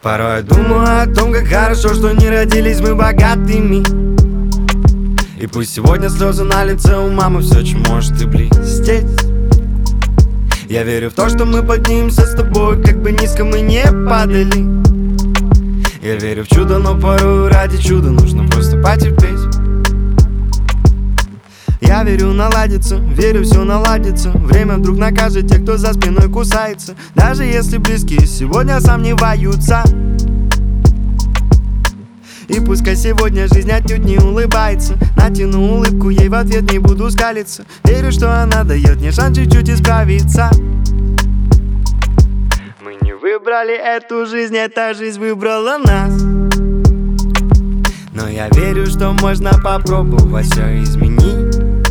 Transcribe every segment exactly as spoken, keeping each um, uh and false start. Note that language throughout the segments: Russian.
Порой я думаю о том, как хорошо, что не родились мы богатыми. И пусть сегодня слезы на лице у мамы все еще может и блестеть. Я верю в то, что мы поднимемся с тобой, как бы низко мы не падали. Я верю в чудо, но порой ради чуда нужно просто потерпеть. Я верю, наладится, верю, все наладится. Время вдруг накажет тех, кто за спиной кусается. Даже если близкие сегодня сомневаются. И пускай сегодня жизнь отнюдь не улыбается, натяну улыбку, ей в ответ не буду скалиться. Верю, что она дает мне шанс чуть-чуть исправиться. Мы не выбрали эту жизнь, эта жизнь выбрала нас. Но я верю, что можно попробовать все изменить.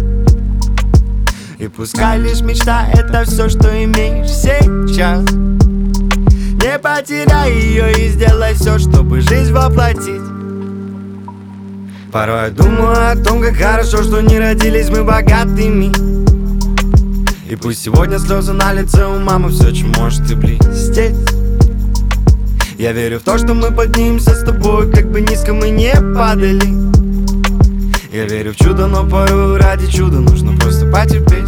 И пускай лишь мечта — это все, что имеешь сейчас. Не потеряй ее и сделай все, чтобы жизнь воплотить. Порой я думаю о том, как хорошо, что не родились мы богатыми. И пусть сегодня слезы на лице у мамы все еще может и блестеть. Я верю в то, что мы поднимемся с тобой, как бы низко мы не падали. Я верю в чудо, но порой ради чуда нужно просто потерпеть.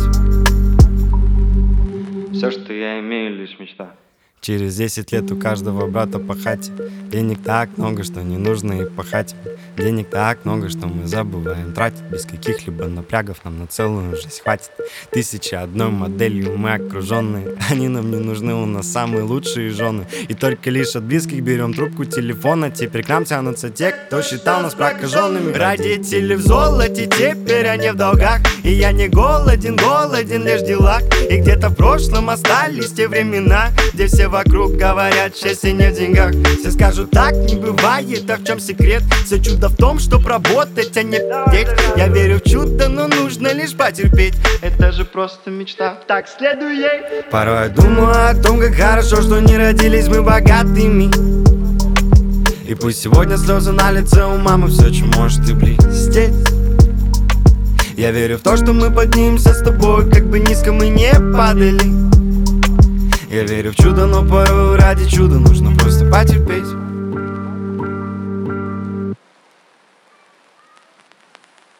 Все, что я имею, лишь мечта. Через десять лет у каждого брата по хате. Денег так много, что не нужно и пахать. Денег так много, что мы забываем тратить. Без каких-либо напрягов нам на целую жизнь хватит. Тысяча одной моделью мы окруженные. Они нам не нужны, у нас самые лучшие жены. И только лишь от близких берем трубку телефона. Теперь к нам тянутся те, кто считал нас прокаженными. Родители в золоте, теперь они в долгах. И я не голоден, голоден лишь в делах. И где-то в прошлом остались те времена, где все вокруг говорят, счастье не в деньгах. Все скажут, так не бывает, а в чем секрет? Все чудо в том, чтоб работать, а не петь. Я верю в чудо, но нужно лишь потерпеть. Это же просто мечта, так следуй ей. Порой я думаю о том, как хорошо, что не родились мы богатыми. И пусть сегодня слезы на лице у мамы все еще может и блестеть. Я верю в то, что мы поднимемся с тобой, как бы низко мы не падали. Я верю в чудо, но порой ради чуда нужно просто потерпеть.